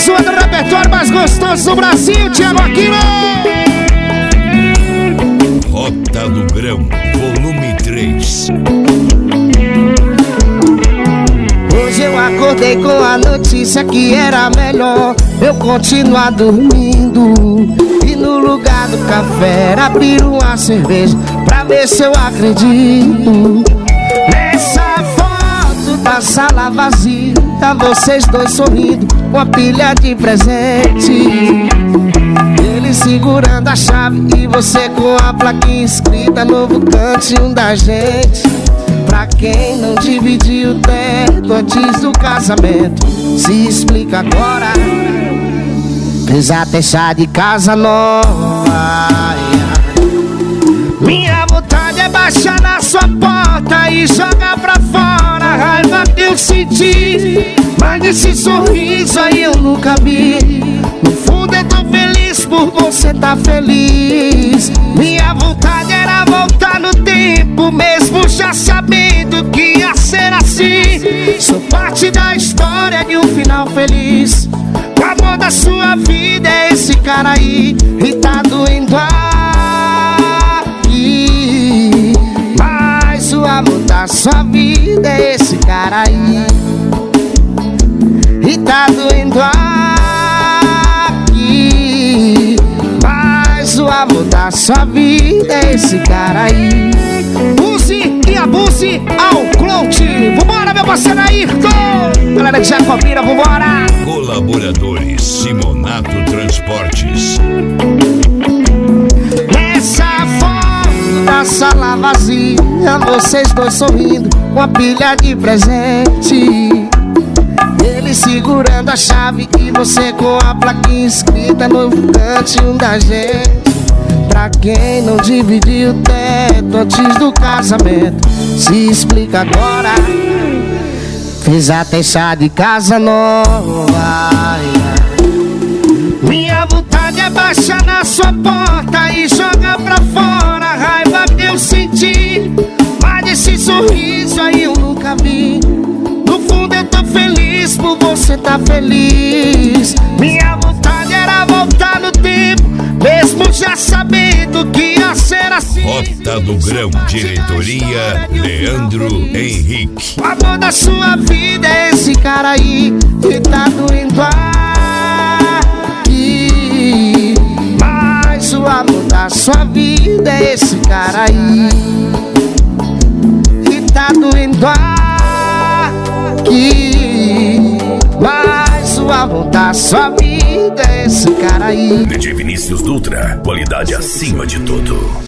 sua do repertório mais gostoso do Brasil, Thiago Aquino. Rota do Grão, volume 3. Hoje eu acordei com a notícia que era melhor eu continuar dormindo e no lugar do café abrir uma cerveja pra ver se eu acredito. Nessa foto da sala vazia, tá vocês dois sorrindo com a pilha de presente, ele segurando a chave e você com a plaquinha escrita novo cantinho da gente. Pra quem não dividiu o teto antes do casamento, se explica agora. Fez até chá de casa nova. Minha vontade é baixar na sua porta e jogar pra fora a raiva que eu senti, mas esse sorriso aí eu nunca vi. No fundo eu tô feliz por você tá feliz. Minha vontade era voltar no tempo, mesmo já sabendo que ia ser assim. Sou parte da história de um final feliz. O amor da sua vida é esse cara aí e tá doendo aqui. Mas o amor da sua vida é esse cara aí e tá doendo aqui. Mas o amor da sua vida é esse cara aí. Use e abuse ao Clout. Vambora, meu parceiro Ayrton. Galera de Jacobina, vambora. Colaboradores Simonato Transportes. Nessa foto da sala vazia, vocês dois sorrindo com a pilha de presente, ele segurando a chave e você com a plaquinha escrita novo cantinho da gente. Pra quem não dividiu o teto antes do casamento, se explica agora. Fez até chá de casa nova. Minha vontade é baixar na sua porta e jogar pra fora a raiva que eu senti, mas esse sorriso aí eu nunca vi. No fundo eu tô feliz por você tá feliz. Minha vontade era voltar no tempo, mesmo já sabendo que ia ser assim. Rota do Grão, diretoria Leandro Henrique. O amor da sua vida é esse cara aí que tá doendo aqui. Mas o amor da sua vida é esse cara aí que tá doendo aqui. Mas o amor da sua vida é esse cara aí. DJ Vinícius Dutra, qualidade acima de tudo.